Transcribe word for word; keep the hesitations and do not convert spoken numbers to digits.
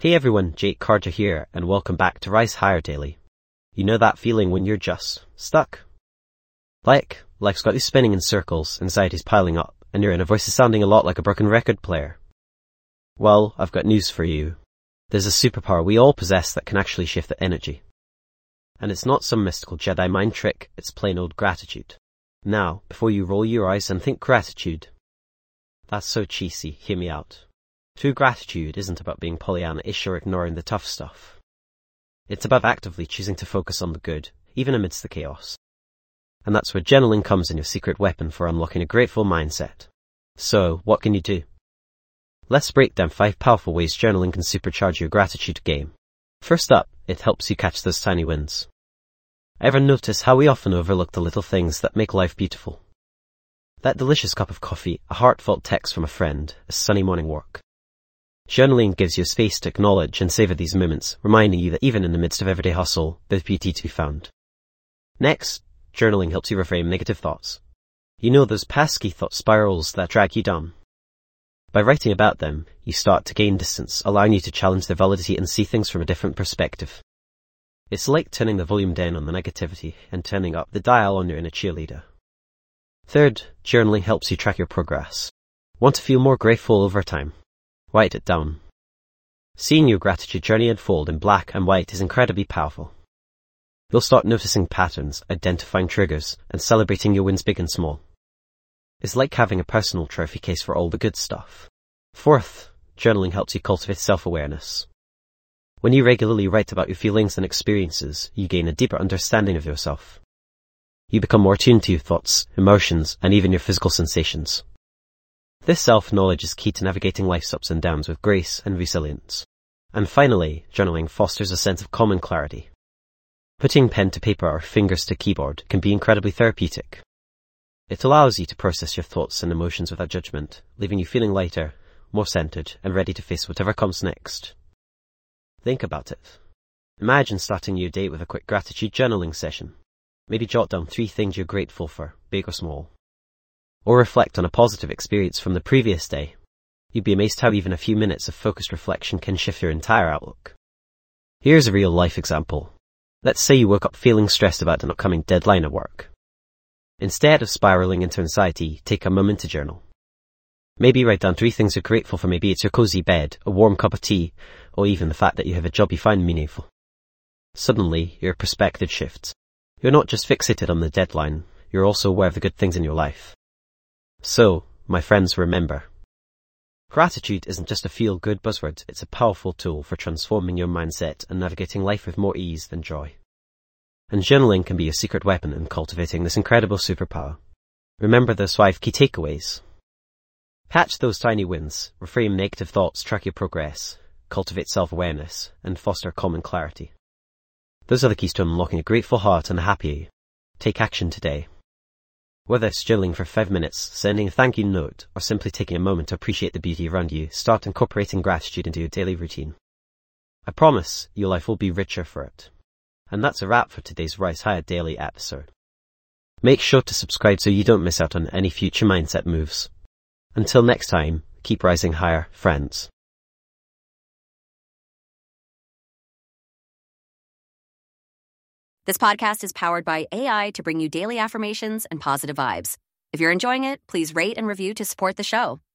Hey everyone, Jake Carter here, and welcome back to Rise Higher Daily. You know that feeling when you're just stuck? Like, life's got you spinning in circles, anxiety's piling up, and your inner voice is sounding a lot like a broken record player. Well, I've got news for you. There's a superpower we all possess that can actually shift the energy. And it's not some mystical Jedi mind trick, it's plain old gratitude. Now, before you roll your eyes and think gratitude. That's so cheesy, hear me out. True gratitude isn't about being Pollyanna-ish or ignoring the tough stuff. It's about actively choosing to focus on the good, even amidst the chaos. And that's where journaling comes in, your secret weapon for unlocking a grateful mindset. So, what can you do? Let's break down five powerful ways journaling can supercharge your gratitude game. First up, it helps you catch those tiny wins. Ever notice how we often overlook the little things that make life beautiful? That delicious cup of coffee, a heartfelt text from a friend, a sunny morning walk. Journaling gives you a space to acknowledge and savor these moments, reminding you that even in the midst of everyday hustle, there's beauty to be found. Next, journaling helps you reframe negative thoughts. You know those pesky thought spirals that drag you down. By writing about them, you start to gain distance, allowing you to challenge their validity and see things from a different perspective. It's like turning the volume down on the negativity and turning up the dial on your inner cheerleader. Third, journaling helps you track your progress. Want to feel more grateful over time? Write it down. Seeing your gratitude journey unfold in black and white is incredibly powerful. You'll start noticing patterns, identifying triggers, and celebrating your wins big and small. It's like having a personal trophy case for all the good stuff. Fourth, journaling helps you cultivate self-awareness. When you regularly write about your feelings and experiences, you gain a deeper understanding of yourself. You become more attuned to your thoughts, emotions, and even your physical sensations. This self-knowledge is key to navigating life's ups and downs with grace and resilience. And finally, journaling fosters a sense of calm and clarity. Putting pen to paper or fingers to keyboard can be incredibly therapeutic. It allows you to process your thoughts and emotions without judgment, leaving you feeling lighter, more centered, and ready to face whatever comes next. Think about it. Imagine starting your day with a quick gratitude journaling session. Maybe jot down three things you're grateful for, big or small. Or reflect on a positive experience from the previous day. You'd be amazed how even a few minutes of focused reflection can shift your entire outlook. Here's a real-life example. Let's say you woke up feeling stressed about an upcoming deadline at work. Instead of spiraling into anxiety, take a moment to journal. Maybe write down three things you're grateful for. Maybe it's your cozy bed, a warm cup of tea, or even the fact that you have a job you find meaningful. Suddenly, your perspective shifts. You're not just fixated on the deadline, you're also aware of the good things in your life. So, my friends, remember. Gratitude isn't just a feel-good buzzword, it's a powerful tool for transforming your mindset and navigating life with more ease than joy. And journaling can be your secret weapon in cultivating this incredible superpower. Remember those five key takeaways. Catch those tiny wins, reframe negative thoughts, track your progress, cultivate self-awareness, and foster calm and clarity. Those are the keys to unlocking a grateful heart and a happy you. Take action today. Whether it's journaling for five minutes, sending a thank you note, or simply taking a moment to appreciate the beauty around you, start incorporating gratitude into your daily routine. I promise your life will be richer for it. And that's a wrap for today's Rise Higher Daily episode. Make sure to subscribe so you don't miss out on any future mindset moves. Until next time, keep rising higher, friends. This podcast is powered by A I to bring you daily affirmations and positive vibes. If you're enjoying it, please rate and review to support the show.